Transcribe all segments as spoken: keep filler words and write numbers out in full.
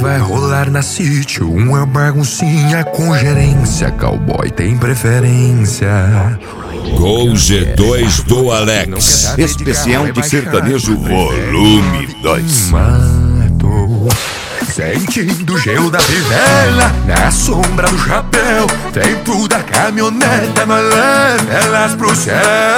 vai rolar na City uma baguncinha com gerência. Cowboy tem preferência. Gol G dois do Alex, especial de sertanejo volume dois. Mato, sentindo o gelo da fivela, na sombra do chapéu, dentro da caminhoneta, nós leva elas pro céu.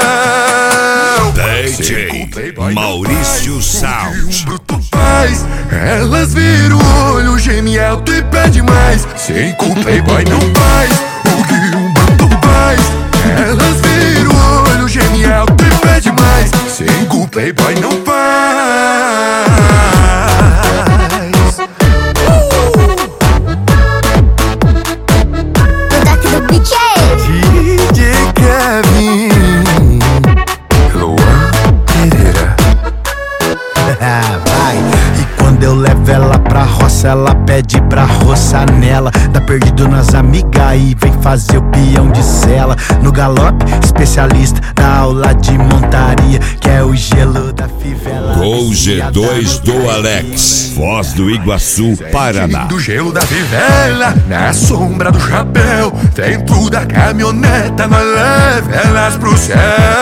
D J Maurício Sound. Faz, elas viram o olho, geme alto e pede mais. Cinco playboy não faz o que um bruto faz. Elas viram o olho, geme alto e pede mais. Cinco playboy não faz. D J Kevin, Luan Pereira. Vai. E quando eu levo ela pra roça, ela pede pra roçar nela. Tá perdido nas amigas e vem fazer o peão de cela. No galope, especialista da aula de montaria, que é o gelo da fivela. Gol G dois do Alex, Foz do Iguaçu, Paraná. Do gelo da fivela, na sombra do chapéu, dentro da caminhoneta, nós leva elas pro céu.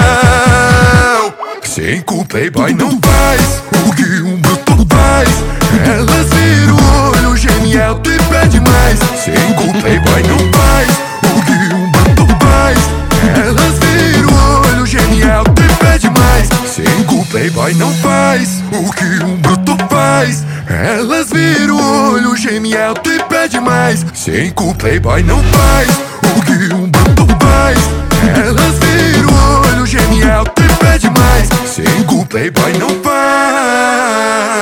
Cinco playboy não faz o que um bruto faz. Elas viram o olho, geme alto e pede mais. Cinco playboy não faz o que um bruto faz. Elas viram o olho, geme alto e pede mais. Cinco playboy não faz o que um bruto faz. Elas viram o olho, geme alto e pede mais. Cinco playboy não faz o que um bruto faz. Elas viram o olho, geme alto e pede mais. Cinco playboy não faz.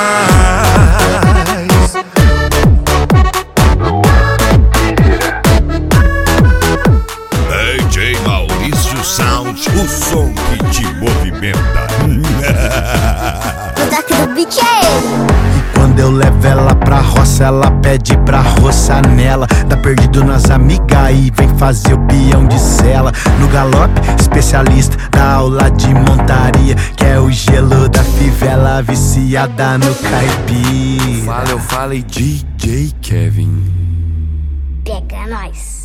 D J Maurício Sound, o som que te movimenta. E quando eu levo ela pra roça, ela pede pra roçar nela. Tá perdido nas amigas e vem fazer o peão de cela. No galope, especialista da aula de montaria, que é o gelo da fivela, viciada no caipira. Fala, eu falei D J Kevin. Pega nós.